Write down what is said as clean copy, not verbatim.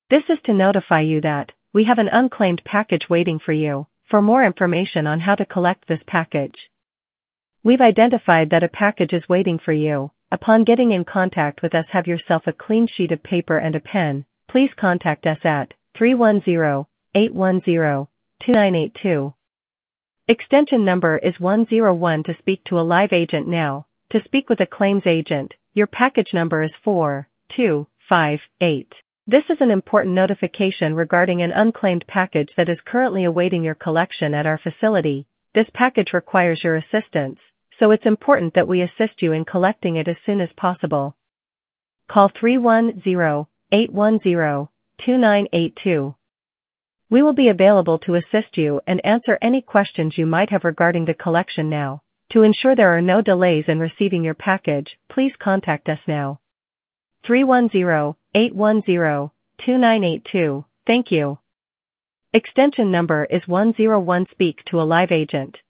This is to notify you that we have an unclaimed package waiting for you. For more information on how to collect this package, we've identified that a package is waiting for you. Upon getting in contact with us, have yourself a clean sheet of paper and a pen. Please contact us at 310-810-2982. Extension number is 101 to speak to a live agent now. To speak with a claims agent, your package number is 4258. This is an important notification regarding an unclaimed package that is currently awaiting your collection at our facility. This package requires your assistance, so it's important that we assist you in collecting it as soon as possible. Call 310-810-2982. We will be available to assist you and answer any questions you might have regarding the collection now. To ensure there are no delays in receiving your package, please contact us now. 310-810-2982. Thank you. Extension number is 101. Speak to a live agent.